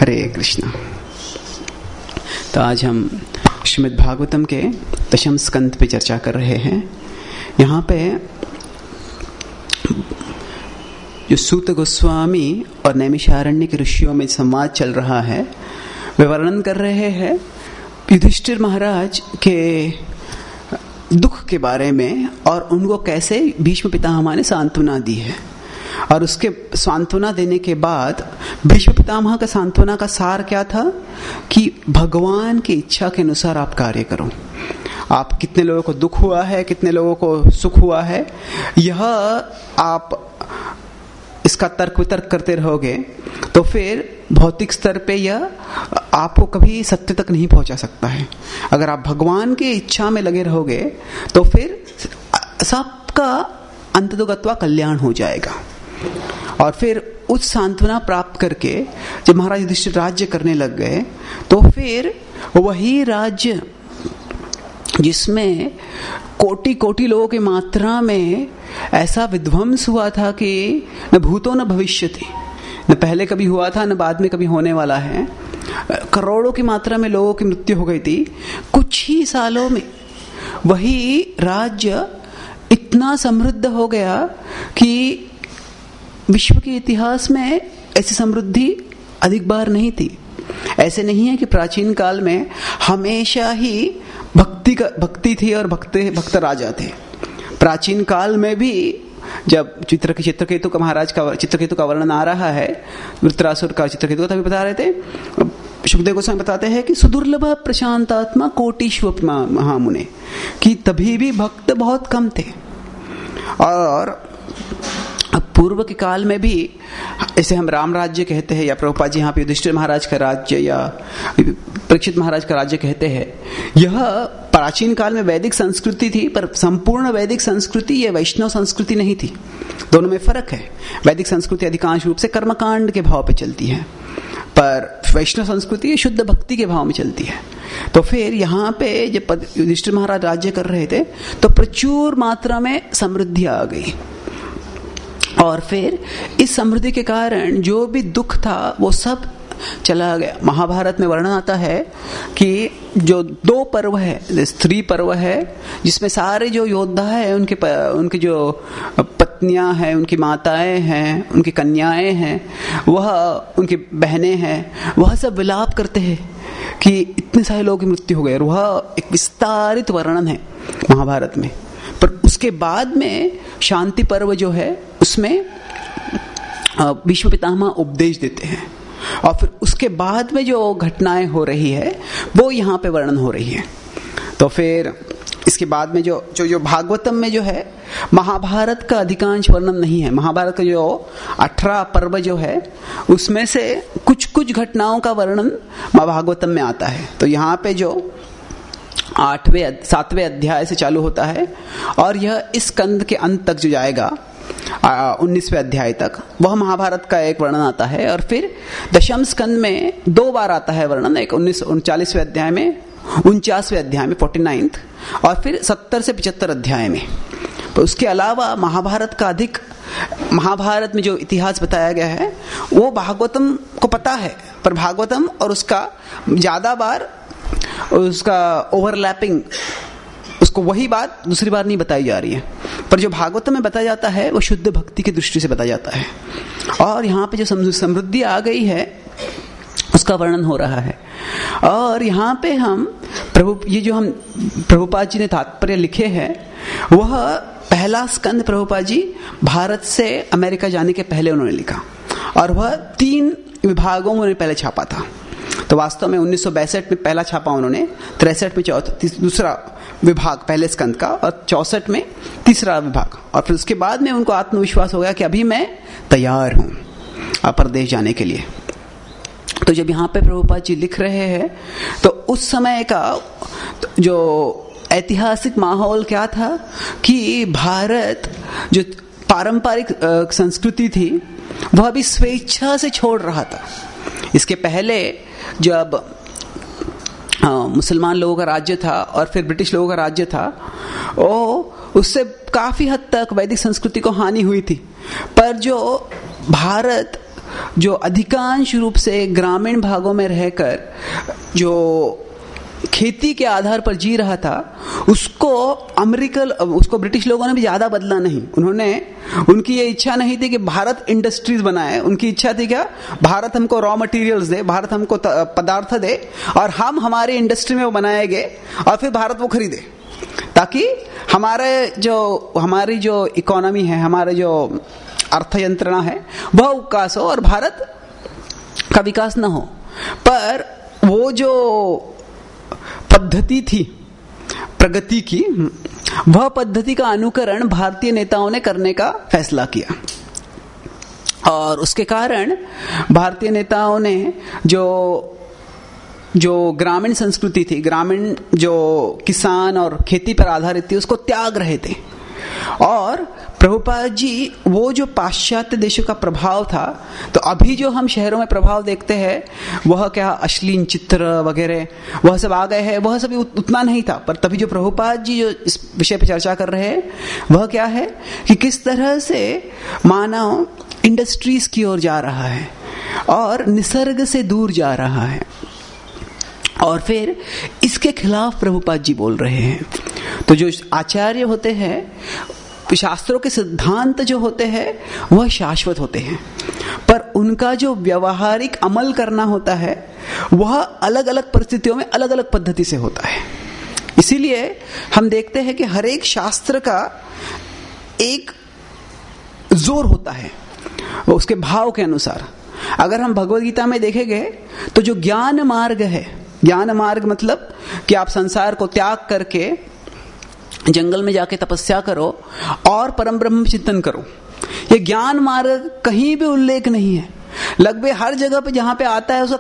हरे कृष्णा। तो आज हम श्रीमद् भागवतम के दशम स्कंद पे चर्चा कर रहे हैं। यहाँ पे जो सूत गोस्वामी और नैमिषारण्य के ऋषियों में संवाद चल रहा है, वे वर्णन कर रहे हैं युधिष्ठिर महाराज के दुख के बारे में और उनको कैसे भीष्म पितामह ने सांत्वना दी है। और उसके सांत्वना देने के बाद भीष्म पितामह का सांत्वना का सार क्या था कि भगवान की इच्छा के अनुसार आप कार्य करो। आप कितने लोगों को दुख हुआ है, कितने लोगों को सुख हुआ है, यह आप इसका तर्क वितर्क करते रहोगे तो फिर भौतिक स्तर पे यह आपको कभी सत्य तक नहीं पहुंचा सकता है। अगर आप भगवान की इच्छा में लगे रहोगे तो फिर सबका अंततोगत्वा कल्याण हो जाएगा। और फिर उस सांत्वना प्राप्त करके जब महाराज युधिष्ठिर राज्य करने लग गए तो फिर वही राज्य जिसमें कोटि कोटि लोगों की मात्रा में ऐसा विध्वंस हुआ था कि न भूतो न भविष्यति, न पहले कभी हुआ था न बाद में कभी होने वाला है। करोड़ों की मात्रा में लोगों की मृत्यु हो गई थी। कुछ ही सालों में वही राज्य इतना समृद्ध हो गया कि विश्व के इतिहास में ऐसी समृद्धि अधिक बार नहीं थी। ऐसे नहीं है कि प्राचीन काल में हमेशा ही भक्ति थी और भक्त राजा थे। प्राचीन काल में भी जब चित्रकेतु का महाराज का चित्रकेतु का वर्णन आ रहा है, वृत्रासुर का चित्रकेतु तभी बता रहे थे, सुखदेव गोस्वामी बताते हैं कि सुदुर्लभ प्रशांतात्मा कोटिश्व महामुने, कि तभी भी भक्त बहुत कम थे। और पूर्व के काल में भी ऐसे हम राम राज्य कहते हैं, या प्रभुपाद जी यहाँ पे युधिष्ठिर महाराज का राज्य या परीक्षित महाराज का राज्य कहते हैं। यह प्राचीन काल में वैदिक संस्कृति थी, पर संपूर्ण वैदिक संस्कृति यह वैष्णव संस्कृति नहीं थी। दोनों में फर्क है। वैदिक संस्कृति अधिकांश रूप से कर्मकांड के भाव पे चलती है, पर वैष्णव संस्कृति शुद्ध भक्ति के भाव में चलती है। तो फिर यहाँ पे जब युधिष्ठिर महाराज राज्य कर रहे थे तो प्रचुर मात्रा में समृद्धि आ गई। और फिर इस समृद्धि के कारण जो भी दुख था वो सब चला गया। महाभारत में वर्णन आता है कि जो 2 पर्व है, स्त्री पर्व है, जिसमें सारे जो योद्धा है उनके जो पत्नियां हैं, उनकी माताएं हैं, उनकी कन्याएं हैं, वह उनकी बहनें हैं, वह सब विलाप करते हैं कि इतने सारे लोगों की मृत्यु हो गई। और वह एक विस्तारित वर्णन है महाभारत में। पर उसके बाद में शांति पर्व जो है उसमें भीष्म पितामह उपदेश देते हैं। और फिर उसके बाद में जो घटनाएं हो रही है वो यहाँ पे वर्णन हो रही है। तो फिर इसके बाद में जो भागवतम में जो है, महाभारत का अधिकांश वर्णन नहीं है। महाभारत का जो 18 पर्व जो है उसमें से कुछ कुछ घटनाओं का वर्णन भागवतम में आता है। तो यहाँ पे जो 7वें अध्याय से चालू होता है और यह इस स्कंद के अंत तक जो जाएगा 19वें अध्याय तक, वह महाभारत का एक वर्णन आता है। और फिर दशम स्कंद में 2 बार आता है वर्णन, एक 39वें अध्याय में, 49वें अध्याय में 49th, और फिर 70 से 75 अध्याय में। तो उसके अलावा महाभारत में जो इतिहास बताया गया है वो भागवतम को पता है, पर भागवतम और उसका ज्यादा बार उसका ओवरलैपिंग, उसको वही बात दूसरी बार नहीं बताई जा रही है। पर जो भागवत में बताया जाता है वो शुद्ध भक्ति की दृष्टि से बताया जाता है। और यहाँ पे जो समृद्धि आ गई है उसका वर्णन हो रहा है। और यहाँ पे हम प्रभुपाद जी ने तात्पर्य लिखे हैं, वह पहला स्कंद प्रभुपाद जी भारत से अमेरिका जाने के पहले उन्होंने लिखा, और वह 3 विभागों में उन्होंने पहले छापा था। तो वास्तव में 1962 में पहला छापा उन्होंने, 63 में दूसरा विभाग पहले स्कंद का, और 64 में तीसरा विभाग। और फिर उसके बाद में उनको आत्मविश्वास हो गया कि अभी मैं तैयार हूं परदेश जाने के लिए। तो जब यहाँ पे प्रभुपाद जी लिख रहे हैं तो उस समय का जो ऐतिहासिक माहौल क्या था कि भारत जो पारंपरिक संस्कृति थी वह भी स्वेच्छा से छोड़ रहा था। इसके पहले जब मुसलमान लोगों का राज्य था और फिर ब्रिटिश लोगों का राज्य था, उससे काफी हद तक वैदिक संस्कृति को हानि हुई थी। पर जो भारत जो अधिकांश रूप से ग्रामीण भागों में रहकर जो खेती के आधार पर जी रहा था, उसको ब्रिटिश लोगों ने भी ज्यादा बदला नहीं। उनकी ये इच्छा नहीं थी कि भारत इंडस्ट्रीज बनाए। उनकी इच्छा थी क्या, भारत हमको रॉ मटेरियल्स दे, भारत हमको पदार्थ दे और हम हमारी इंडस्ट्री में वो बनाएंगे और फिर भारत वो खरीदे, ताकि हमारी जो इकोनॉमी है, हमारे जो अर्थ यंत्रणा है वह विकास हो और भारत का विकास ना हो। पर वो जो पद्धति थी प्रगति की, वह पद्धति का अनुकरण भारतीय नेताओं ने करने का फैसला किया और उसके कारण भारतीय नेताओं ने जो ग्रामीण संस्कृति थी, ग्रामीण जो किसान और खेती पर आधारित थी, उसको त्याग रहे थे। और प्रभुपाद जी वो जो पाश्चात्य देशों का प्रभाव था, तो अभी जो हम शहरों में प्रभाव देखते हैं वह क्या अश्लील चित्र वगैरह वह सब आ गए हैं, वह सब उतना नहीं था। पर तभी जो प्रभुपाद जी जो इस विषय पे चर्चा कर रहे हैं वह क्या है कि किस तरह से मानव इंडस्ट्रीज की ओर जा रहा है और निसर्ग से दूर जा रहा है, और फिर इसके खिलाफ प्रभुपाद जी बोल रहे हैं। तो जो आचार्य होते हैं, शास्त्रों के सिद्धांत जो होते हैं वह शाश्वत होते हैं, पर उनका जो व्यवहारिक अमल करना होता है वह अलग अलग परिस्थितियों में अलग अलग पद्धति से होता है। इसीलिए हम देखते हैं कि हर एक शास्त्र का एक जोर होता है वो उसके भाव के अनुसार। अगर हम भगवद गीता में देखेंगे तो जो ज्ञान मार्ग है, ज्ञान मार्ग मतलब कि आप संसार को त्याग करके जंगल में जाके तपस्या करो और परम ब्रह्म चिंतन करो, ये ज्ञान मार्ग कहीं भी उल्लेख नहीं है। लगभग हर जगह पे जहां पे आता है उसका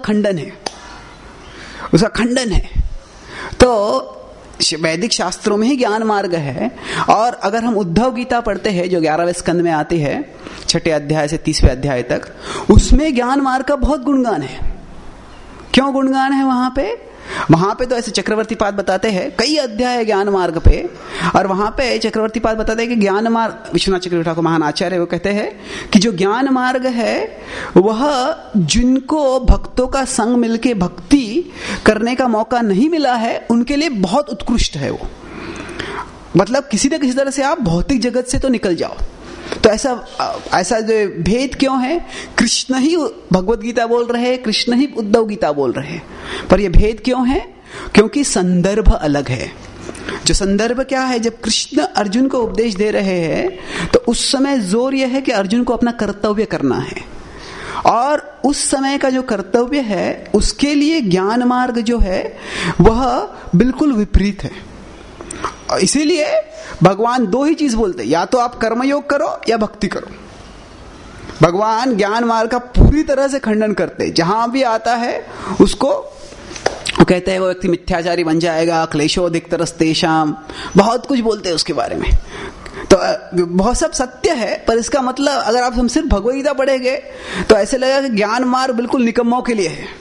खंडन है। तो वैदिक शास्त्रों में ही ज्ञान मार्ग है। और अगर हम उद्धव गीता पढ़ते हैं जो 11वें स्कंद में आती है, 6ठे अध्याय से 30वें अध्याय तक, उसमें ज्ञान मार्ग का बहुत गुणगान है। क्यों गुणगान है वहां पे तो ऐसे चक्रवर्ती पाद बताते हैं, कई अध्याय है ज्ञान मार्ग पे, और वहां पे चक्रवर्ती पाद बताते हैं कि ज्ञान मार्ग, विश्वनाथ चक्रवर्ती ठाकुर महान आचार्य वो कहते हैं कि जो ज्ञान मार्ग है वह जिनको भक्तों का संग मिलके भक्ति करने का मौका नहीं मिला है उनके लिए बहुत उत्कृष्ट है वो। मतलब किसी न किसी तरह से आप भौतिक जगत से तो निकल जाओ। तो ऐसा जो भेद क्यों है? कृष्ण ही भगवद गीता बोल रहे हैं, कृष्ण ही उद्धव गीता बोल रहे हैं, पर यह भेद क्यों है? क्योंकि संदर्भ अलग है। जो संदर्भ क्या है, जब कृष्ण अर्जुन को उपदेश दे रहे हैं तो उस समय जोर यह है कि अर्जुन को अपना कर्तव्य करना है, और उस समय का जो कर्तव्य है उसके लिए ज्ञान मार्ग जो है वह बिल्कुल विपरीत है। इसीलिए भगवान दो ही चीज बोलते हैं, या तो आप कर्मयोग करो या भक्ति करो। भगवान ज्ञान मार्ग का पूरी तरह से खंडन करते, जहां भी आता है उसको वो कहते हैं वो व्यक्ति मिथ्याचारी बन जाएगा, क्लेशोधिक तरस्तेषाम, बहुत कुछ बोलते हैं उसके बारे में। तो बहुत सब सत्य है, पर इसका मतलब अगर आप हम सिर्फ भगवद गीता पढ़ेंगे तो ऐसे लगेगा कि ज्ञान मार्ग बिल्कुल निकम्मों के लिए है,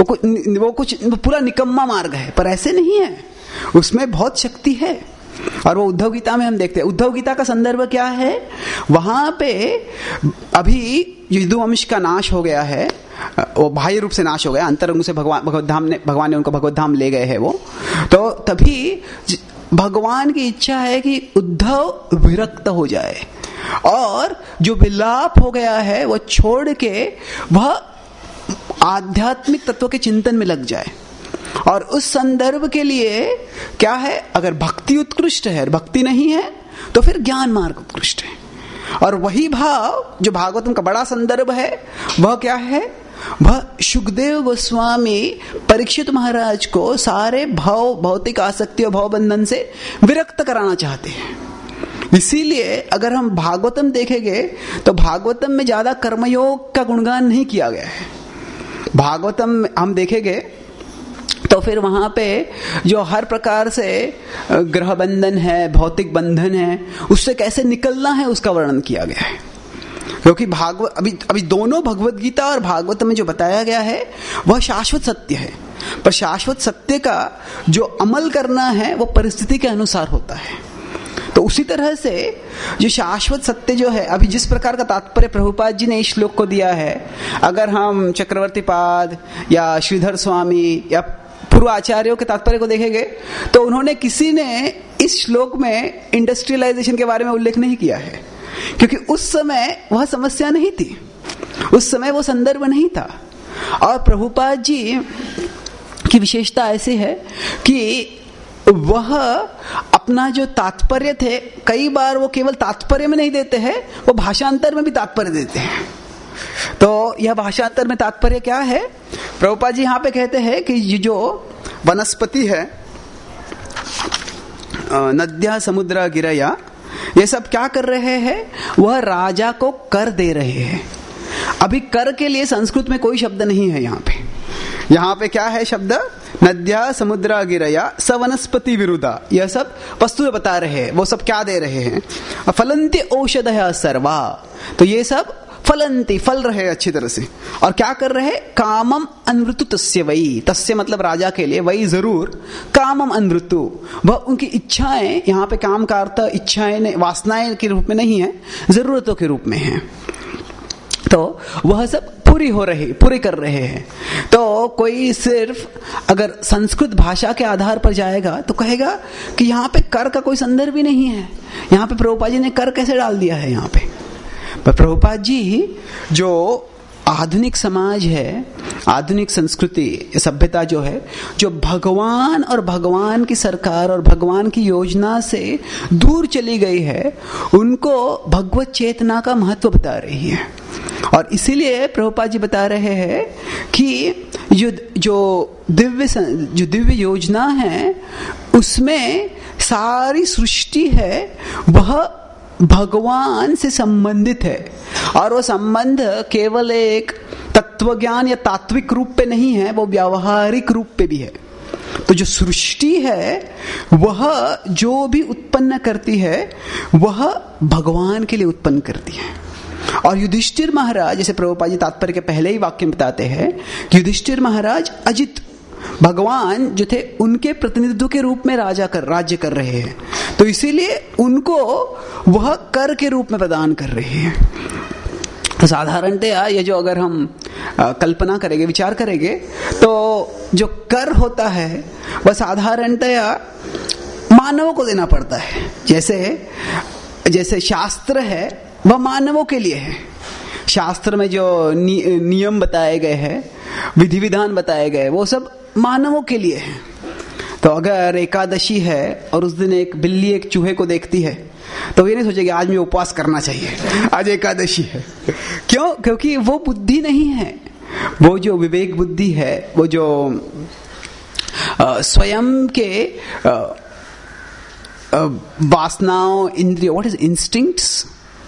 वो पूरा निकम्मा मार्ग है, पर ऐसे नहीं है, उसमें बहुत शक्ति है। और वो उद्धव गीता में हम देखते हैं। उद्धव गीता का संदर्भ क्या है? वहां पे अभी यदुवंश का नाश हो गया है, वो बाह्य रूप से नाश हो गया, अंतरंग से भगवान ने उनको भगवत धाम ले गए हैं वो। तो तभी भगवान की इच्छा है कि उद्धव विरक्त हो जाए और जो विलाप हो गया है वो छोड़ के वह आध्यात्मिक तत्व के चिंतन में लग जाए। और उस संदर्भ के लिए क्या है, अगर भक्ति उत्कृष्ट है, भक्ति नहीं है तो फिर ज्ञान मार्ग उत्कृष्ट है। और वही भाव जो भागवतम का बड़ा संदर्भ है वह क्या है, वह शुकदेव गोस्वामी परीक्षित महाराज को सारे भौतिक आसक्ति और भाव बंधन से विरक्त कराना चाहते हैं। इसीलिए अगर हम भागवतम देखेंगे तो भागवतम में ज्यादा कर्मयोग का गुणगान नहीं किया गया है। भागवतम हम देखेंगे तो फिर वहां पे जो हर प्रकार से ग्रह बंधन है, भौतिक बंधन है, उससे कैसे निकलना है उसका वर्णन किया गया है। क्योंकि अभी दोनों भगवद गीता और भागवत में जो बताया गया है वह शाश्वत सत्य है, पर शाश्वत सत्य का जो अमल करना है वो परिस्थिति के अनुसार होता है। तो उसी तरह से जो शाश्वत सत्य जो है, अभी जिस प्रकार का तात्पर्य प्रभुपाद जी ने इस श्लोक को दिया है, अगर हम चक्रवर्ती पाद या श्रीधर स्वामी या पूर्व आचार्यों के तात्पर्य को देखेंगे तो उन्होंने किसी ने इस श्लोक में इंडस्ट्रियलाइजेशन के बारे में उल्लेख नहीं किया है, क्योंकि उस समय वह समस्या नहीं थी, उस समय वो संदर्भ नहीं था। और प्रभुपाद जी की विशेषता ऐसी है कि वह अपना जो तात्पर्य थे, कई बार वो केवल तात्पर्य में नहीं देते हैं, वो भाषांतर में भी तात्पर्य देते हैं। तो यह भाषांतर में तात्पर्य क्या है? प्रभुपाद जी यहाँ पे कहते हैं कि ये जो वनस्पति है, नद्या समुद्र गिरया, ये सब क्या कर रहे हैं? वह राजा को कर दे रहे हैं। अभी कर के लिए संस्कृत में कोई शब्द नहीं है यहाँ पे। यहाँ पे क्या है शब्द? नद्या समुद्र गिरया स वनस्पति विरुदा। यह सब वस्तु बता रहे हैं, वो सब क्या दे रहे हैं? फलंति औषधयः सर्वा। तो ये सब फलंति, फल रहे अच्छी तरह से, और क्या कर रहे? कामम अनवृतु तस्य वही, तस्य मतलब राजा के लिए, वही जरूर, कामम अनवृतु, वह उनकी इच्छाएं, यहाँ पे काम का अर्थ इच्छाएं वासनाएं के रूप में नहीं है, जरूरतों के रूप में है। तो वह सब पूरी कर रहे हैं। तो कोई सिर्फ अगर संस्कृत भाषा के आधार पर जाएगा तो कहेगा कि यहाँ पे कर का कोई संदर्भ ही नहीं है, यहाँ पे प्रभुपाद जी ने कर कैसे डाल दिया है यहाँ पे? पर प्रभुपाद जी जो आधुनिक समाज है, आधुनिक संस्कृति सभ्यता जो है, जो भगवान और भगवान की सरकार और भगवान की योजना से दूर चली गई है, उनको भगवत चेतना का महत्व बता रही है। और इसीलिए प्रभुपाद जी बता रहे हैं कि जो दिव्य योजना है उसमें सारी सृष्टि है वह भगवान से संबंधित है, और वो संबंध केवल एक तत्वज्ञान या तात्विक रूप पे नहीं है, वो व्यावहारिक रूप पे भी है। तो जो सृष्टि है वह जो भी उत्पन्न करती है वह भगवान के लिए उत्पन्न करती है। और युधिष्ठिर महाराज, जैसे प्रभुपाद जी तात्पर्य के पहले ही वाक्य में बताते हैं कि युधिष्ठिर महाराज अजित, भगवान जो थे उनके प्रतिनिधित्व के रूप में राज्य कर रहे हैं, तो इसीलिए उनको वह कर के रूप में प्रदान कर रहे हैं। तो साधारणतया ये जो अगर हम कल्पना करेंगे, विचार करेंगे, तो जो कर होता है वह साधारणतया मानवों को देना पड़ता है। जैसे शास्त्र है वह मानवों के लिए है। शास्त्र में जो नियम बताए गए हैं, विधि विधान बताए गए, वो सब मानवों के लिए है। तो अगर एकादशी है और उस दिन एक बिल्ली एक चूहे को देखती है तो ये नहीं सोचेगी आज मैं उपवास करना चाहिए, आज एकादशी है। क्यों? क्योंकि वो बुद्धि नहीं है, वो जो विवेक बुद्धि है, वो जो स्वयं के वासनाओं, इंद्रियों, what is instincts,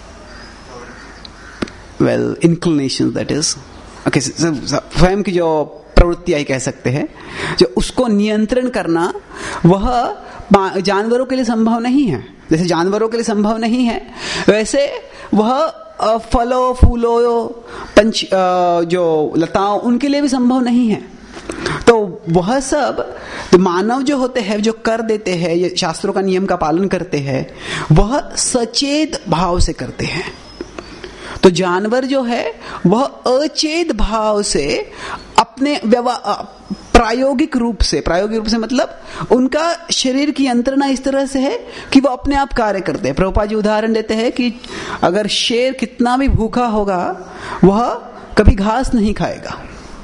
well inclinations, that is okay, स्वयं की जो प्रवृत्तियां ही कह सकते हैं, जो उसको नियंत्रण करना वह जानवरों के लिए संभव नहीं है। जैसे जानवरों के लिए संभव नहीं है, वैसे वह फलों फूलों जो लताओं उनके लिए भी संभव नहीं है। तो वह सब तो मानव जो होते हैं, जो कर देते हैं, ये शास्त्रों का नियम का पालन करते हैं, वह सचेत भाव से करते हैं। तो जानवर जो है वह अचेत भाव से अपने प्रायोगिक रूप से मतलब उनका शरीर की यंत्रणा इस तरह से है कि वो अपने आप कार्य करते हैं। प्रभुपाद जी उदाहरण देते हैं कि अगर शेर कितना भी भूखा होगा वह कभी घास नहीं खाएगा।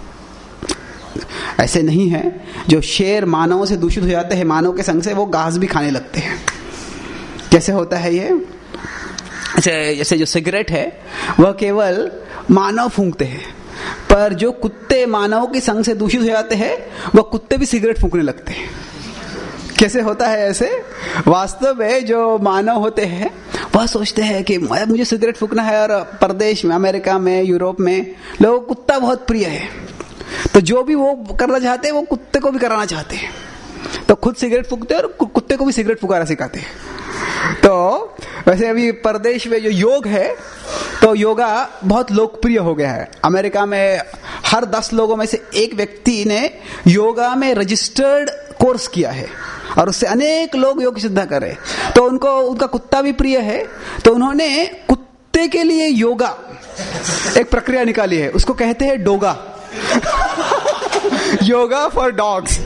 ऐसे नहीं है, जो शेर मानवों से दूषित हो जाते हैं, मानव के संग से, वो घास भी खाने लगते हैं। कैसे होता है ये? जैसे जो सिगरेट है वह केवल मानव फूंकते हैं, पर जो कुत्ते मानव के संग से दूषित हो जाते हैं वह कुत्ते भी सिगरेट फूंकने लगते हैं। कैसे होता है ऐसे? वास्तव में जो मानव होते हैं वह सोचते हैं कि मुझे सिगरेट फूंकना है, और परदेश में, अमेरिका में, यूरोप में लोगों को कुत्ता बहुत प्रिय है, तो जो भी वो करना चाहते हैं वो कुत्ते को भी कराना चाहते हैं। तो खुद सिगरेट फूंकते हैं और कुत्ते को भी सिगरेट फुकाना सिखाते हैं। तो वैसे अभी परदेश में जो योग है, तो योगा बहुत लोकप्रिय हो गया है। अमेरिका में हर 10 लोगों में से एक व्यक्ति ने योगा में रजिस्टर्ड कोर्स किया है और उससे अनेक लोग योग सिद्ध करे। तो उनको उनका कुत्ता भी प्रिय है, तो उन्होंने कुत्ते के लिए योगा एक प्रक्रिया निकाली है, उसको कहते हैं डोगा। Yoga for dogs.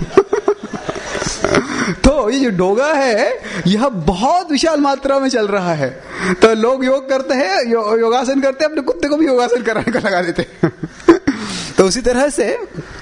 तो ये जो डोगा है यह बहुत विशाल मात्रा में चल रहा है। तो लोग योग करते हैं, योगासन करते हैं, अपने कुत्ते को भी योगासन कराने का लगा देते हैं। तो उसी तरह से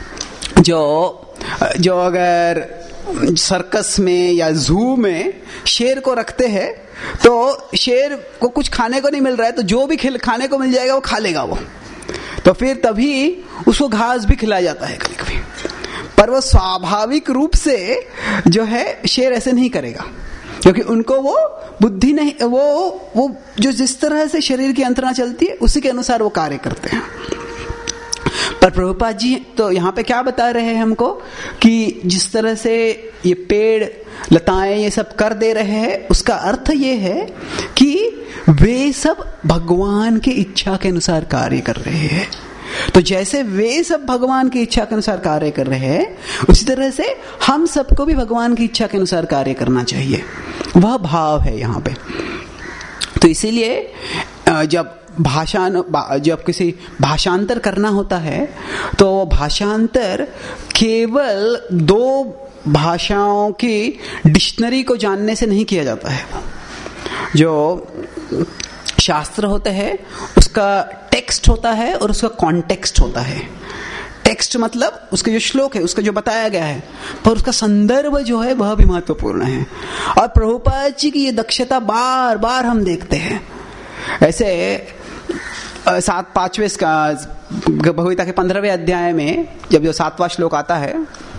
जो अगर सर्कस में या जू में शेर को रखते हैं, तो शेर को कुछ खाने को नहीं मिल रहा है, तो जो भी खाने को मिल जाएगा वो खा लेगा वो। तो फिर तभी उसको घास भी खिलाया जाता है कभी कभी, पर वो स्वाभाविक रूप से जो है शेर ऐसे नहीं करेगा, क्योंकि उनको वो बुद्धि नहीं, वो जो जिस तरह से शरीर की यंत्रणा चलती है उसी के अनुसार वो कार्य करते हैं। पर प्रभुपाद जी तो यहाँ पे क्या बता रहे हैं हमको कि जिस तरह से ये पेड़ लताएं ये सब कर दे रहे हैं, उसका अर्थ ये है कि वे सब भगवान की इच्छा के अनुसार कार्य कर रहे हैं। तो जैसे वे सब भगवान की इच्छा के अनुसार कार्य कर रहे हैं, उसी तरह से हम सबको भी भगवान की इच्छा के अनुसार कार्य करना चाहिए। वह भाव है यहाँ पे। तो इसीलिए जब किसी भाषांतर करना होता है, तो भाषांतर केवल 2 भाषाओं की डिक्शनरी को जानने से नहीं किया जाता है। जो शास्त्र होता है उसका टेक्स्ट होता है और उसका कॉन्टेक्स्ट होता है। टेक्स्ट मतलब उसके जो श्लोक है, उसका जो बताया गया है, पर उसका संदर्भ जो है वह भी महत्वपूर्ण है। और प्रभुपाद जी की ये दक्षता बार बार हम देखते हैं। ऐसे 5वें भगवद्गीता के 15वें अध्याय में जब जो 7वां श्लोक आता है,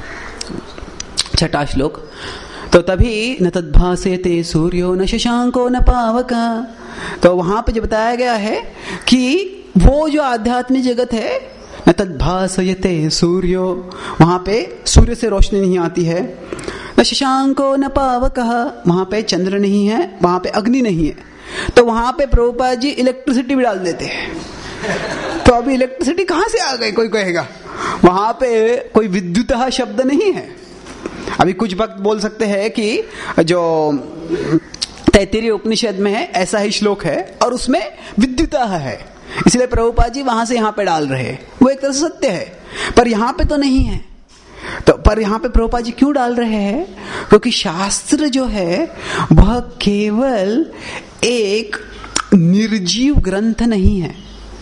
6वां श्लोक, तो तभी न तद्भासेते सूर्यो न शशांको न पावका। तो वहां पे जो बताया गया है कि वो जो आध्यात्मिक जगत है, न तद्भासयते सूर्यो, वहां पे सूर्य से रोशनी नहीं आती है, न शशांको न पावकः, वहां पे चंद्र नहीं है, वहां पे अग्नि नहीं है। तो वहां पे प्रभुपाद जी इलेक्ट्रिसिटी भी डाल देते हैं। तो अभी इलेक्ट्रिसिटी कहां से आ गई, कोई कहेगा। वहां पे कोई विद्युतः शब्द नहीं है। अभी कुछ वक्त बोल सकते हैं कि जो तैत्तिरीय उपनिषद में है ऐसा ही श्लोक है और उसमें विद्युतः है, इसलिए प्रभुपाद जी वहां से यहां पे डाल रहे हैं। वो एक तरह से सत्य है, पर यहां पे तो नहीं है। तो पर यहां पे प्रभुपाद जी क्यों डाल रहे हैं? क्योंकि शास्त्र जो है वह केवल एक निर्जीव ग्रंथ नहीं है।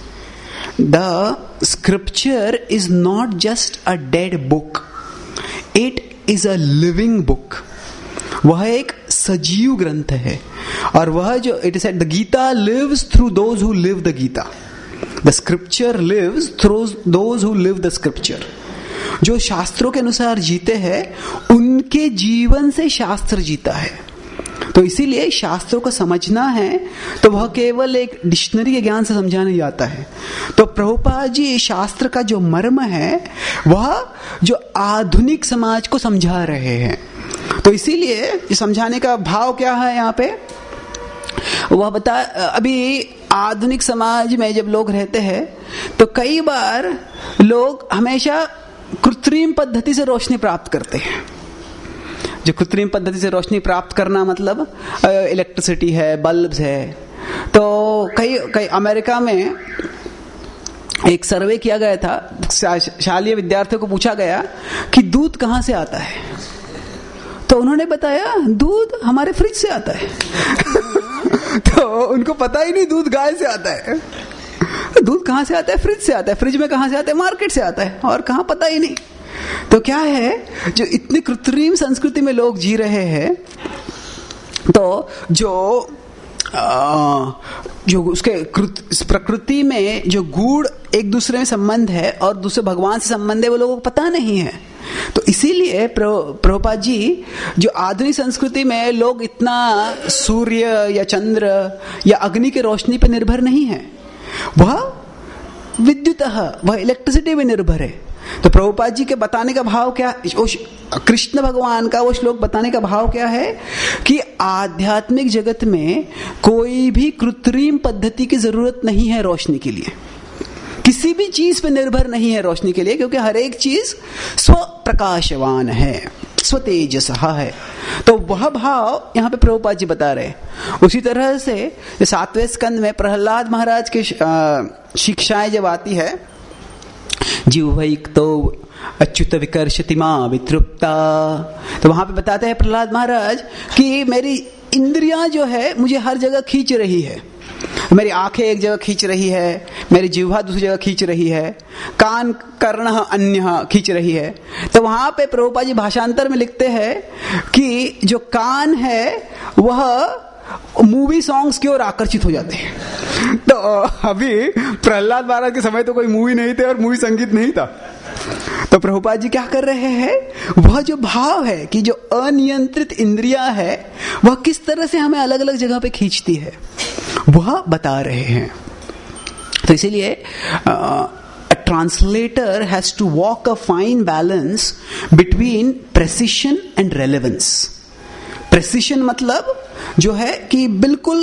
The scripture is not just a dead book, it is a living book. वह एक सजीव ग्रंथ है। और वह जो it is the Gita lives through those who live the Gita, the scripture lives through those who live the scripture. जो शास्त्रों के अनुसार जीते हैं उनके जीवन से शास्त्र जीता है। तो इसीलिए शास्त्रों को समझना है तो वह केवल एक डिक्शनरी के ज्ञान से समझा नहीं जाता है। तो प्रभुपाद जी शास्त्र का जो मर्म है वह जो आधुनिक समाज को समझा रहे हैं। तो इसीलिए समझाने का भाव क्या है यहाँ पे, वह बता। अभी आधुनिक समाज में जब लोग रहते हैं तो कई बार लोग हमेशा कृत्रिम पद्धति से रोशनी प्राप्त करते हैं। जो कृत्रिम पद्धति से रोशनी प्राप्त करना मतलब इलेक्ट्रिसिटी है, बल्ब्स है। तो कई अमेरिका में एक सर्वे किया गया था, शालेय विद्यार्थियों को पूछा गया कि दूध कहाँ से आता है, तो उन्होंने बताया दूध हमारे फ्रिज से आता है। तो उनको पता ही नहीं दूध गाय से आता है। दूध कहाँ से आता है? फ्रिज से आता है। फ्रिज में कहाँ से आता है? मार्केट से आता है। और कहाँ पता ही नहीं। तो क्या है, जो इतनी कृत्रिम संस्कृति में लोग जी रहे हैं, तो जो उसके प्रकृति में जो गूढ़ एक दूसरे में संबंध है और दूसरे भगवान से संबंध है, वो लोगों को पता नहीं है। तो इसीलिए प्रभुपाद जी जो आधुनिक संस्कृति में लोग इतना सूर्य या चंद्र या अग्नि के रोशनी पर निर्भर नहीं है, वह विद्युतः, वह इलेक्ट्रिसिटी में निर्भर है। तो प्रभुपाद जी के बताने का भाव क्या, कृष्ण भगवान का वो श्लोक बताने का भाव क्या है कि आध्यात्मिक जगत में कोई भी कृत्रिम पद्धति की जरूरत नहीं है रोशनी के लिए। किसी भी चीज पे निर्भर नहीं है रोशनी के लिए, क्योंकि हर एक चीज स्व प्रकाशवान है। स्वतेजसः है। तो वह भाव यहाँ पे प्रभुपाद जी बता रहे हैं। उसी तरह से 7वें स्कंद में प्रहलाद महाराज की शिक्षाएं जब आती है, जीवैक्तो अच्युत विकर्षति मां वितृप्ता, तो वहां पे बताते हैं प्रहलाद महाराज कि मेरी इंद्रियां जो है मुझे हर जगह खींच रही है। मेरी आंखें एक जगह खींच रही है, मेरी जिह्वा दूसरी जगह खींच रही है, कान कर्ण अन्य खींच रही है। तो वहां पे प्रभुपाद जी भाषांतर में लिखते हैं कि जो कान है वह मूवी सॉन्ग्स की ओर आकर्षित हो जाते हैं। तो अभी प्रहलाद महाराज के समय तो कोई मूवी नहीं थे और मूवी संगीत नहीं था। तो प्रभुपाद जी क्या कर रहे हैं, वह जो भाव है कि जो अनियंत्रित इंद्रियां है वह किस तरह से हमें अलग अलग जगह पे खींचती है, वह बता रहे हैं। तो इसीलिए translator has to walk a fine balance between precision and relevance. Precision मतलब जो है कि बिल्कुल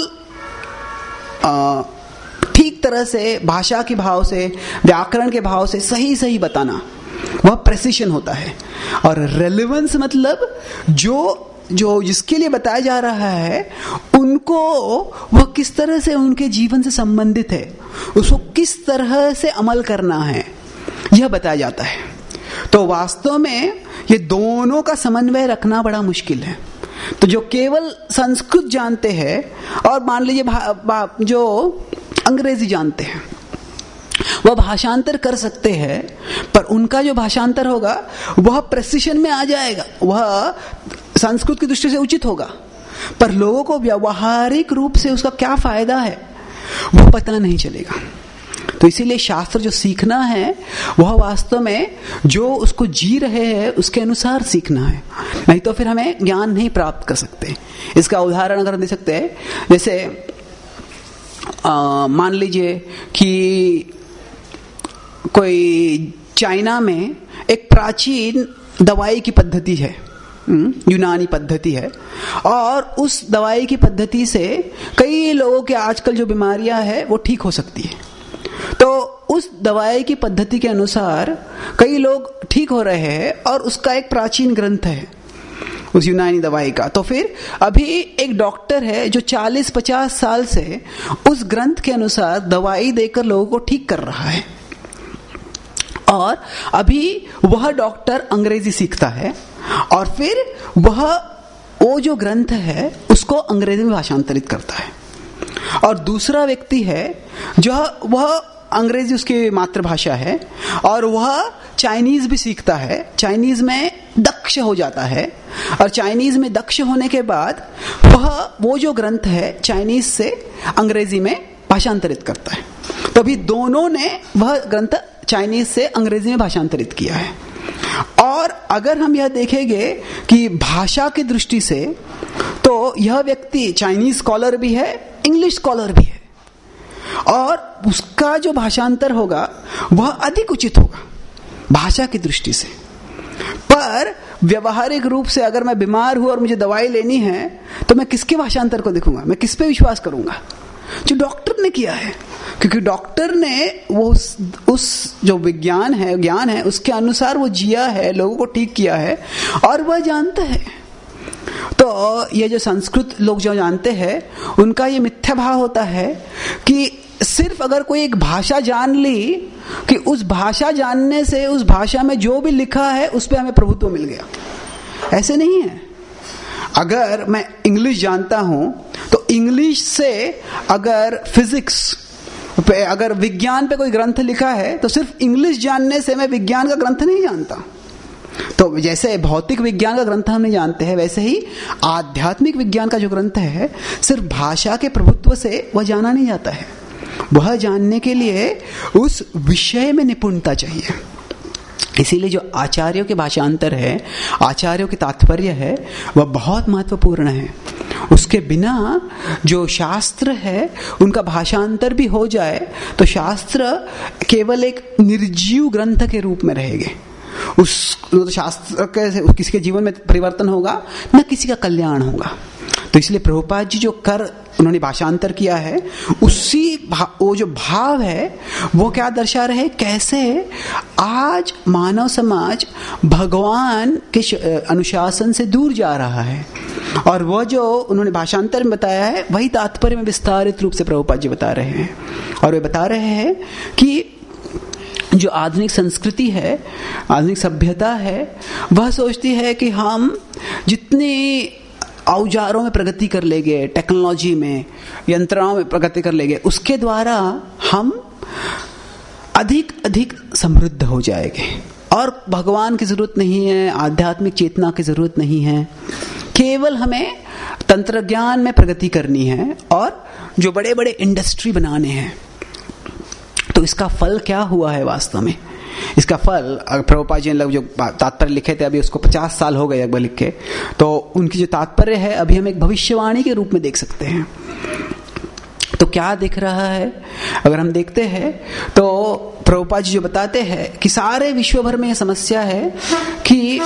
ठीक तरह से भाषा के भाव से, व्याकरण के भाव से सही सही बताना, वह प्रेसिशन होता है। और रेलेवेंस मतलब जो जिसके लिए बताया जा रहा है उनको वह किस तरह से उनके जीवन से संबंधित है, उसको किस तरह से अमल करना है, यह बताया जाता है। तो वास्तव में ये दोनों का समन्वय रखना बड़ा मुश्किल है। तो जो केवल संस्कृत जानते हैं और मान लीजिए जो अंग्रेजी जानते हैं वह भाषांतर कर सकते हैं, पर उनका जो भाषांतर होगा वह प्रेसिशन में आ जाएगा, वह संस्कृत की दृष्टि से उचित होगा, पर लोगों को व्यावहारिक रूप से उसका क्या फायदा है वह पता नहीं चलेगा। तो इसीलिए शास्त्र जो सीखना है वह वास्तव में जो उसको जी रहे हैं उसके अनुसार सीखना है, नहीं तो फिर हमें ज्ञान नहीं प्राप्त कर सकते। इसका उदाहरण अगर दे सकते हैं, जैसे मान लीजिए कि कोई चाइना में एक प्राचीन दवाई की पद्धति है, यूनानी पद्धति है, और उस दवाई की पद्धति से कई लोगों के आजकल जो बीमारियां हैं वो ठीक हो सकती है। तो उस दवाई की पद्धति के अनुसार कई लोग ठीक हो रहे हैं और उसका एक प्राचीन ग्रंथ है उस यूनानी दवाई का। तो फिर अभी एक डॉक्टर है जो 40-50 साल से उस ग्रंथ के अनुसार दवाई देकर लोगों को ठीक कर रहा है, और अभी वह डॉक्टर अंग्रेजी सीखता है और फिर वो जो ग्रंथ है उसको अंग्रेजी में भाषांतरित करता है। और दूसरा व्यक्ति है जो वह अंग्रेजी उसकी मातृभाषा है और वह चाइनीज भी सीखता है, चाइनीज में दक्ष हो जाता है, और चाइनीज में दक्ष होने के बाद वो जो ग्रंथ है चाइनीज से अंग्रेजी में भाषांतरित करता है। तो अभी दोनों ने वह ग्रंथ चाइनीज से अंग्रेजी में भाषांतरित किया है। और अगर हम यह देखेंगे कि भाषा की दृष्टि से, तो यह व्यक्ति चाइनीज स्कॉलर भी है, इंग्लिश स्कॉलर भी है, और उसका जो भाषांतर होगा वह अधिक उचित होगा भाषा की दृष्टि से। पर व्यवहारिक रूप से अगर मैं बीमार हूं और मुझे दवाई लेनी है तो मैं किसके भाषांतर को देखूंगा, मैं किस पे विश्वास करूंगा? जो डॉक्टर ने किया है, क्योंकि डॉक्टर ने वो उस जो विज्ञान है, ज्ञान है, उसके अनुसार वो जिया है, लोगों को ठीक किया है और वह जानता है। तो ये जो संस्कृत लोग जो जानते हैं उनका ये मिथ्या भाव होता है कि सिर्फ अगर कोई एक भाषा जान ली कि उस भाषा जानने से उस भाषा में जो भी लिखा है उस पे हमें प्रभुत्व मिल गया। ऐसे नहीं है। अगर मैं इंग्लिश जानता हूं तो इंग्लिश से अगर फिजिक्स पे, अगर विज्ञान पे कोई ग्रंथ लिखा है तो सिर्फ इंग्लिश जानने से मैं विज्ञान का ग्रंथ नहीं जानता। तो जैसे भौतिक विज्ञान का ग्रंथ हम नहीं जानते हैं, वैसे ही आध्यात्मिक विज्ञान का जो ग्रंथ है सिर्फ भाषा के प्रभुत्व से वह जाना नहीं जाता है। वह जानने के लिए उस विषय में निपुणता चाहिए। इसीलिए जो आचार्यों के भाषांतर है, आचार्यों के तात्पर्य है, वह बहुत महत्वपूर्ण है। उसके बिना जो शास्त्र है उनका भाषांतर भी हो जाए तो शास्त्र केवल एक निर्जीव ग्रंथ के रूप में रहेंगे। उस शास्त्र के किसी के जीवन में परिवर्तन होगा, न किसी का कल्याण होगा। तो इसलिए प्रभुपाद जी जो उन्होंने भाषांतर किया है, वो जो भाव है वो क्या दर्शा रहे हैं, कैसे आज मानव समाज भगवान के अनुशासन से दूर जा रहा है। और वह जो उन्होंने भाषांतर में बताया है वही तात्पर्य में विस्तारित रूप से प्रभुपाद जी बता रहे हैं। और वे बता रहे हैं कि जो आधुनिक संस्कृति है, आधुनिक सभ्यता है, वह सोचती है कि हम जितने औजारों में प्रगति कर लेंगे, टेक्नोलॉजी में, यंत्रों में प्रगति कर लेंगे, उसके द्वारा हम अधिक अधिक समृद्ध हो जाएंगे और भगवान की जरूरत नहीं है, आध्यात्मिक चेतना की जरूरत नहीं है, केवल हमें तंत्र ज्ञान में प्रगति करनी है और जो बड़े बड़े इंडस्ट्री बनाने हैं। तो इसका फल क्या हुआ है वास्तव में? इसका फल प्रभुपाद जी ने जो तात्पर्य लिखे थे, अभी उसको 50 साल हो गए अकबर लिख के, तो उनकी जो तात्पर्य है अभी हम एक भविष्यवाणी के रूप में देख सकते हैं। तो क्या दिख रहा है? अगर हम देखते हैं तो प्रभुपाद जी जो बताते हैं कि सारे विश्व भर में यह समस्या है कि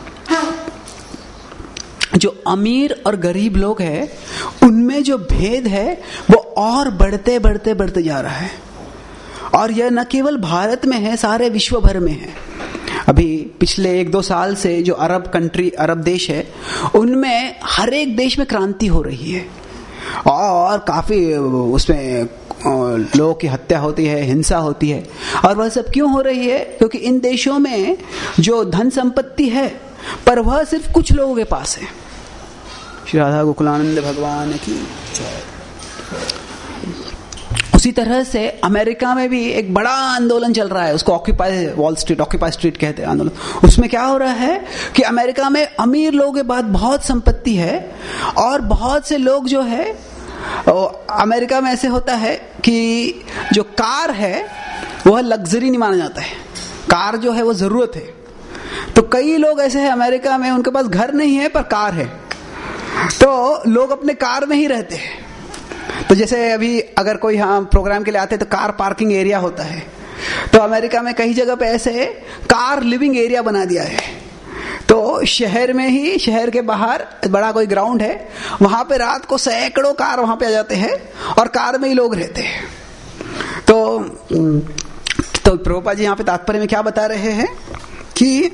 जो अमीर और गरीब लोग हैं उनमें जो भेद है वो और बढ़ते बढ़ते बढ़ते जा रहा है। और यह न केवल भारत में है, सारे विश्व भर में है। अभी पिछले 1-2 साल से जो अरब देश है, उनमें हर एक देश में क्रांति हो रही है और काफी उसमें लोगों की हत्या होती है, हिंसा होती है। और वह सब क्यों हो रही है? क्योंकि इन देशों में जो धन संपत्ति है पर वह सिर्फ कुछ लोगों के पास है। श्री राधा गोकुलानंद भगवान की। उसी तरह से अमेरिका में भी एक बड़ा आंदोलन चल रहा है, उसको occupy Wall Street, occupy street कहते हैं आंदोलन। उसमें क्या हो रहा है कि अमेरिका में अमीर लोगों के पास बहुत संपत्ति है और बहुत से लोग जो है, अमेरिका में ऐसे होता है कि जो कार है वह लग्जरी नहीं माना जाता है, कार जो है वो जरूरत है। तो कई लोग ऐसे हैं अमेरिका में, उनके पास घर नहीं है पर कार है, तो लोग अपने कार में ही रहते हैं। तो जैसे अभी अगर कोई हम प्रोग्राम के लिए आते हैं तो कार पार्किंग एरिया होता है, तो अमेरिका में कई जगह पे ऐसे कार लिविंग एरिया बना दिया है। तो शहर में ही, शहर के बाहर बड़ा कोई ग्राउंड है, वहां पे रात को सैकड़ों कार वहां पे आ जाते हैं और कार में ही लोग रहते हैं। तो प्रभुपाद जी यहाँ पे तात्पर्य में क्या बता रहे हैं कि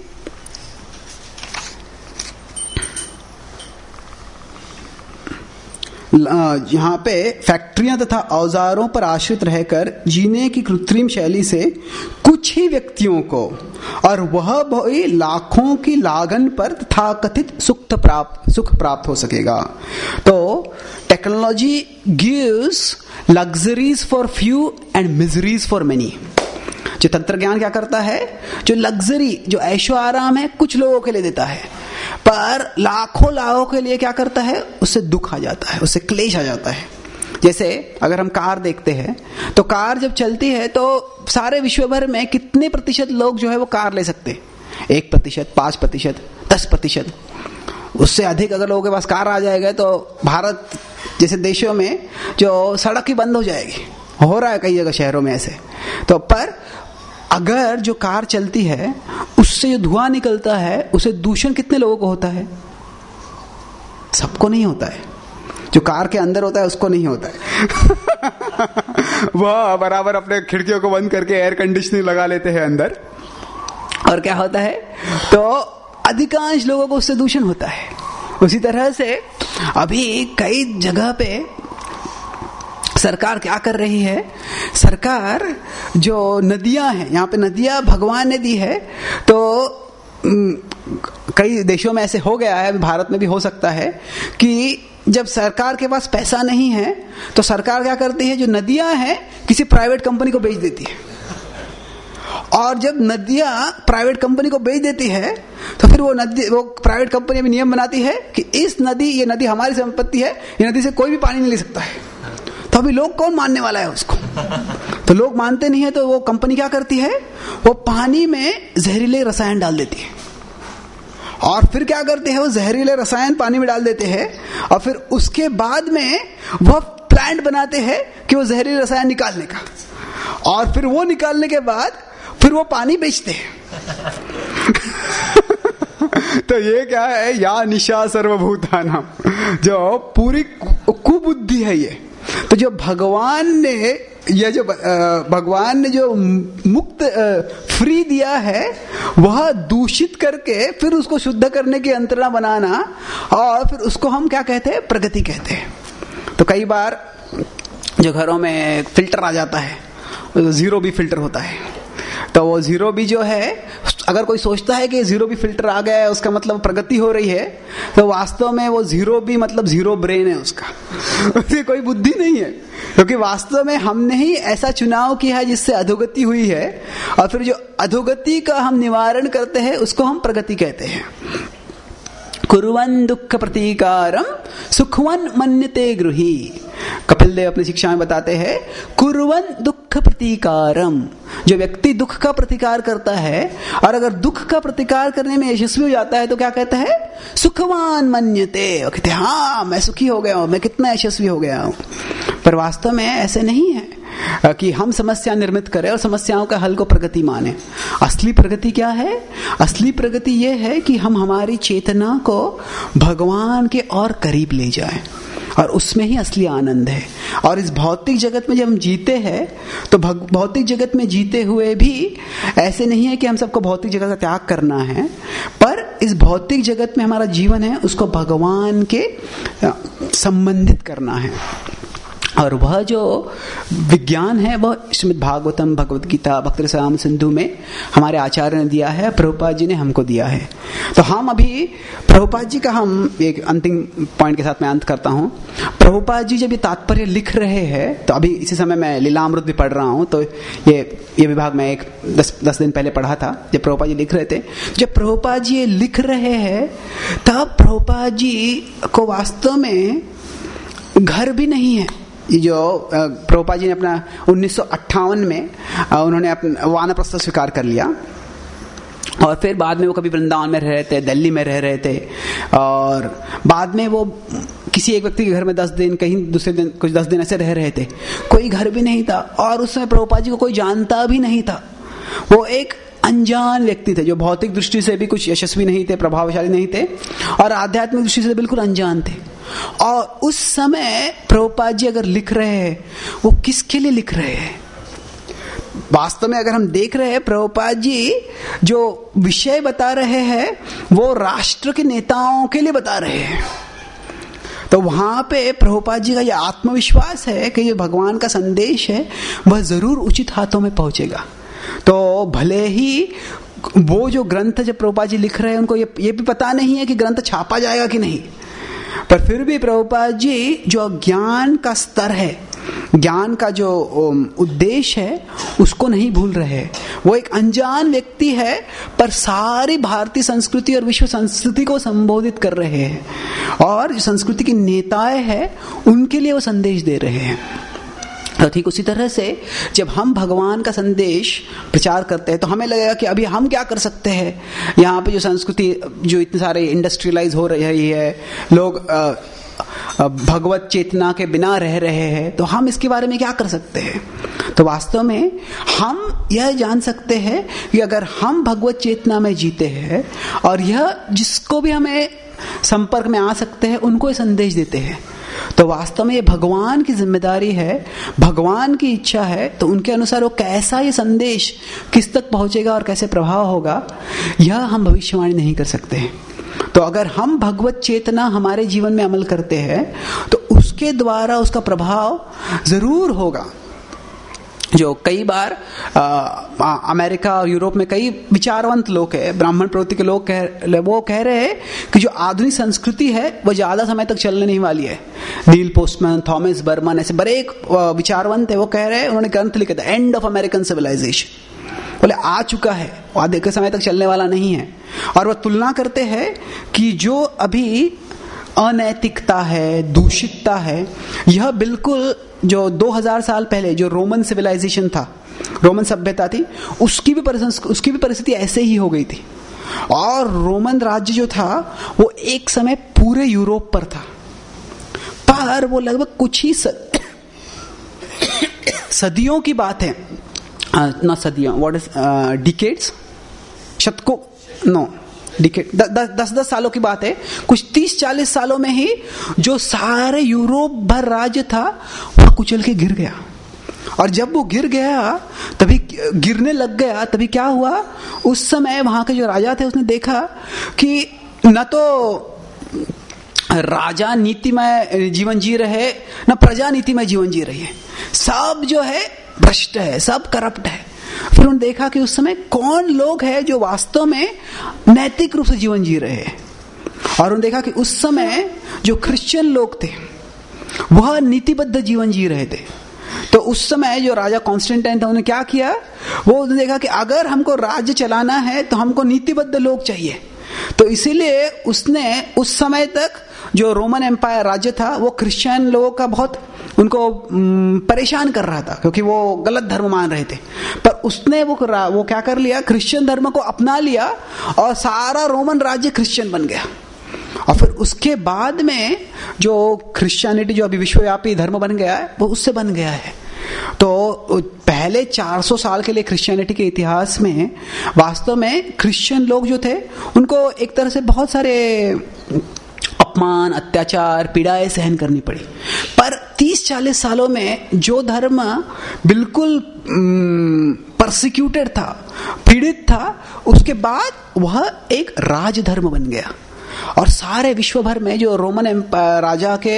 यहाँ पे फैक्ट्रियां तथा औजारों पर आश्रित रहकर जीने की कृत्रिम शैली से कुछ ही व्यक्तियों को, और वह भी लाखों की लागन पर तथाकथित सुख प्राप्त हो सकेगा। तो technology gives luxuries for few and miseries for many. जो तंत्र ज्ञान क्या करता है, जो लग्जरी, जो ऐशो आराम है, कुछ लोगों के लिए देता है, पर लाखों के लिए क्या करता है, उससे दुख आ जाता है, उससे क्लेश आ जाता है। जैसे अगर हम कार देखते हैं तो कार जब चलती है तो सारे विश्व भर में कितने प्रतिशत लोग जो है वो कार ले सकते हैं? 1%, 5%, 10%। उससे अधिक अगर लोगों के पास कार आ जाएगा तो भारत जैसे देशों में जो सड़क ही बंद हो जाएगी। हो रहा है कई जगह शहरों में ऐसे। तो पर अगर जो कार चलती है उससे जो धुआं निकलता है उससे दूषण कितने लोगों को होता है? सबको नहीं होता है। जो कार के अंदर होता है उसको नहीं होता है। वह बराबर अपने खिड़कियों को बंद करके एयर कंडीशनिंग लगा लेते हैं अंदर, और क्या होता है, तो अधिकांश लोगों को उससे दूषण होता है। उसी तरह से अभी कई जगह पे सरकार क्या कर रही है, सरकार जो नदियां हैं, यहाँ पे नदियां भगवान ने दी है, तो कई देशों में ऐसे हो गया है, भारत में भी हो सकता है कि जब सरकार के पास पैसा नहीं है तो सरकार क्या करती है, जो नदियां हैं किसी प्राइवेट कंपनी को बेच देती है। और जब नदियां प्राइवेट कंपनी को बेच देती है तो फिर वो प्राइवेट कंपनी भी नियम बनाती है कि ये नदी हमारी संपत्ति है, ये नदी से कोई भी पानी नहीं ले सकता है। तो अभी लोग कौन मानने वाला है उसको? तो लोग मानते नहीं है, तो वो कंपनी क्या करती है, वो पानी में जहरीले रसायन डाल देती है। और फिर क्या करते हैं, वो जहरीले रसायन पानी में डाल देते हैं और फिर उसके बाद में वो प्लांट बनाते हैं कि वो जहरीले रसायन निकालने का, और फिर वो निकालने के बाद फिर वो पानी बेचते हैं। तो ये क्या है, या निशा सर्वभूतानां, जो पूरी कुबुद्धि है ये। तो जो भगवान ने जो मुक्त फ्री दिया है, वह दूषित करके फिर उसको शुद्ध करने की यंत्रणा बनाना, और फिर उसको हम क्या कहते हैं, प्रगति कहते हैं। तो कई बार जो घरों में फिल्टर आ जाता है, जीरो बी फिल्टर होता है, तो वो जीरो बी जो है, अगर कोई सोचता है कि जीरो बी फिल्टर आ गया है उसका मतलब प्रगति हो रही है, तो वास्तव में वो जीरो बी मतलब जीरो ब्रेन है उसका, उसकी कोई बुद्धि नहीं है। क्योंकि वास्तव में हमने ही ऐसा चुनाव किया है जिससे अधोगति हुई है, और फिर जो अधोगति का हम निवारण करते हैं उसको हम प्रगति कहते हैं। कुर्वन् दुःख प्रतीकारम सुखवन् मन्यते गृही। कपिल देव अपनी शिक्षा में बताते हैं, कुर्वन् दुःख प्रतीकारम, जो व्यक्ति दुख का प्रतिकार करता है और अगर दुख का प्रतिकार करने में यशस्वी हो जाता है तो क्या कहता है, सुखवान मन्यते। कहते हैं हाँ मैं सुखी हो गया हूं, मैं कितना यशस्वी हो गया हूं। पर वास्तव में ऐसे नहीं है कि हम समस्या निर्मित करें और समस्याओं का हल को प्रगति माने। असली प्रगति क्या है? असली प्रगति यह है कि हम हमारी चेतना को भगवान के और करीब ले जाएं, और उसमें ही असली आनंद है। और इस भौतिक जगत में जब हम जीते हैं तो भौतिक जगत में जीते हुए भी ऐसे नहीं है कि हम सबको भौतिक जगत का त्याग करना है, पर इस भौतिक जगत में हमारा जीवन है उसको भगवान के संबंधित करना है। और वह जो विज्ञान है वह श्रीमद् भागवतम, भगवद गीता, भक्त रसायन सिंधु में हमारे आचार्य ने दिया है, प्रभुपाद जी ने हमको दिया है। तो हम अभी प्रभुपाद जी का हम एक अंतिम पॉइंट के साथ मैं अंत करता हूं। प्रभुपाद जी जब ये तात्पर्य लिख रहे हैं, तो अभी इसी समय मैं लीलामृत भी पढ़ रहा हूं, तो ये विभाग मैं एक 10 दिन पहले पढ़ा था जब प्रभुपाद जी लिख रहे थे। जब प्रभुपाद जी ये लिख रहे हैं तब प्रभुपाद जी को वास्तव में घर भी नहीं है। जो प्रभुपाद जी ने अपना 1958 में उन्होंने अपना वानप्रस्थ स्वीकार कर लिया, और फिर बाद में वो कभी वृंदावन में रह रहे थे, दिल्ली में रह रहे थे, और बाद में वो किसी एक व्यक्ति के घर में 10 दिन, कहीं दूसरे दिन कुछ 10 दिन ऐसे रह रहे थे। कोई घर भी नहीं था, और उस समय प्रभुपाद जी को कोई जानता भी नहीं था। वो एक अनजान व्यक्ति थे जो भौतिक दृष्टि से भी कुछ यशस्वी नहीं थे, प्रभावशाली नहीं थे, और आध्यात्मिक दृष्टि से बिल्कुल अनजान थे। और उस समय प्रभुपाद जी अगर लिख रहे हैं, वो किसके लिए लिख रहे हैं? वास्तव में अगर हम देख रहे हैं, प्रभुपाद जी जो विषय बता रहे हैं वो राष्ट्र के नेताओं के लिए बता रहे हैं। तो वहां पे प्रभुपाद जी का यह आत्मविश्वास है कि जो भगवान का संदेश है वह जरूर उचित हाथों में पहुंचेगा। तो भले ही वो जो ग्रंथ जब प्रभुपाद जी लिख रहे हैं उनको ये भी पता नहीं है कि ग्रंथ छापा जाएगा कि नहीं, पर फिर भी प्रभुपाद जी जो ज्ञान का स्तर है, ज्ञान का जो उद्देश्य है उसको नहीं भूल रहे। वो एक अनजान व्यक्ति है पर सारी भारतीय संस्कृति और विश्व संस्कृति को संबोधित कर रहे हैं, और जो संस्कृति के नेताएं हैं उनके लिए वो संदेश दे रहे हैं। तो ठीक उसी तरह से जब हम भगवान का संदेश प्रचार करते हैं तो हमें लगेगा कि अभी हम क्या कर सकते हैं। यहाँ पे जो संस्कृति जो इतने सारे इंडस्ट्रियलाइज हो रही है, लोग भगवत चेतना के बिना रह रहे हैं, तो हम इसके बारे में क्या कर सकते हैं? तो वास्तव में हम यह जान सकते हैं कि अगर हम भगवत चेतना में जीते हैं और यह जिसको भी हमें संपर्क में आ सकते हैं उनको ये संदेश देते हैं, तो वास्तव में ये भगवान की जिम्मेदारी है, भगवान की इच्छा है। तो उनके अनुसार वो कैसा ये संदेश किस तक पहुंचेगा और कैसे प्रभाव होगा, यह हम भविष्यवाणी नहीं कर सकते हैं। तो अगर हम भगवत चेतना हमारे जीवन में अमल करते हैं तो उसके द्वारा उसका प्रभाव जरूर होगा। जो कई बार अमेरिका और यूरोप में कई विचारवंत लोग हैं, ब्राह्मण प्रवृत्ति के लोग वो कह रहे हैं कि जो आधुनिक संस्कृति है वो ज्यादा समय तक चलने नहीं वाली है। नील पोस्टमैन, थॉमस बर्मन ऐसे बड़े एक विचारवंत है, वो कह रहे हैं, उन्होंने ग्रंथ लिखे थे एंड ऑफ अमेरिकन सिविलाइजेशन। बोले आ चुका है, आधे के समय तक चलने वाला नहीं है। और वह तुलना करते हैं कि जो अभी अनैतिकता है, दूषितता है, यह बिल्कुल जो 2000 साल पहले जो रोमन सिविलाइजेशन था, रोमन सभ्यता थी, उसकी भी परिस्थिति ऐसे ही हो गई थी। और रोमन राज्य जो था वो एक समय पूरे यूरोप पर था, पर वो लगभग कुछ ही सदियों की बात है, ना सदियों, व्हाट इज डिकेड्स, शतकों, नो डिकेड 10-10 सालों की बात है, कुछ 30-40 सालों में ही जो सारे यूरोप भर राज्य था वह कुचल के गिर गया। और जब वो गिर गया, तभी गिरने लग गया, तभी क्या हुआ, उस समय वहां के जो राजा थे उसने देखा कि न तो राजा नीतिमय जीवन जी रहे, न प्रजा नीतिमय जीवन जी रही है, सब जो है भ्रष्ट है, सब करप्ट है। फिर उन्होंने देखा कि उस समय कौन लोग हैं जो वास्तव में नैतिक रूप से जीवन जी रहे हैं, और उन्होंने देखा कि उस समय जो क्रिश्चियन लोग थे वह नीतिबद्ध जीवन जी रहे थे। तो उस समय जो राजा कॉन्स्टेंटाइन था, उन्होंने क्या किया, वो देखा कि अगर हमको राज्य चलाना है तो हमको नीतिबद्ध लोग चाहिए। तो इसीलिए उसने उस समय तक जो रोमन एम्पायर राज्य था वो क्रिश्चियन लोगों का बहुत उनको परेशान कर रहा था, क्योंकि वो गलत धर्म मान रहे थे। पर उसने वो क्या कर लिया, क्रिश्चियन धर्म को अपना लिया और सारा रोमन राज्य क्रिश्चियन बन गया। और फिर उसके बाद में जो क्रिश्चियनिटी जो अभी विश्वव्यापी धर्म बन गया है वो उससे बन गया है। तो पहले 400 साल के लिए क्रिश्चियनिटी के इतिहास में वास्तव में क्रिश्चियन लोग जो थे उनको एक तरह से बहुत सारे अपमान, अत्याचार, पीड़ाएं सहन करनी पड़ी। पर 30-40 सालों में जो धर्म बिल्कुल परसिक्यूटेड था, पीड़ित था, उसके बाद वह एक राजधर्म बन गया और सारे विश्व भर में जो रोमन राजा के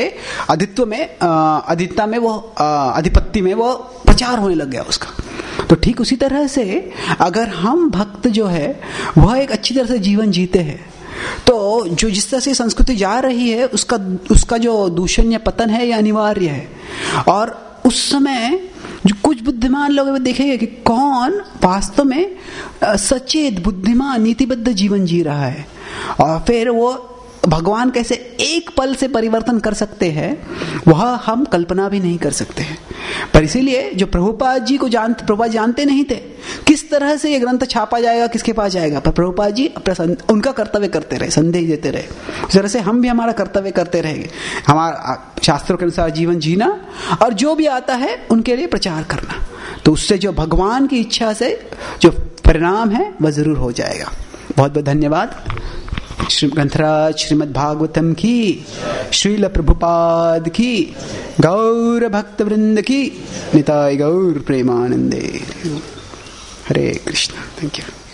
आधिपत्य में वो प्रचार होने लग गया उसका। तो ठीक उसी तरह से अगर हम भक्त जो है वह एक अच्छी तरह से जीवन जीते हैं, तो जो जिस तरह से संस्कृति जा रही है उसका जो दूषण या पतन है यह अनिवार्य है। और उस समय जो कुछ बुद्धिमान लोग देखेंगे कि कौन वास्तव में सचेत, बुद्धिमान, नीतिबद्ध जीवन जी रहा है, और फिर वो भगवान कैसे एक पल से परिवर्तन कर सकते हैं वह हम कल्पना भी नहीं कर सकते हैं। पर इसीलिए जो प्रभुपाद जी को प्रभुपाद जानते नहीं थे किस तरह से ये ग्रंथ छापा जाएगा, किसके पास जाएगा, पर प्रभुपाद जी उनका कर्तव्य करते रहे, संदेश देते रहे। उस तरह से हम भी हमारा कर्तव्य करते रहेंगे, हमारा शास्त्रों के अनुसार जीवन जीना और जो भी आता है उनके लिए प्रचार करना। तो उससे जो भगवान की इच्छा से जो परिणाम है वह जरूर हो जाएगा। बहुत बहुत धन्यवाद। ग्रंथराज श्रीमद् भागवतम की, श्रील प्रभुपाद की, गौर भक्त वृंद की, निताय गौर प्रेमानंदे। हरे कृष्ण। Thank you.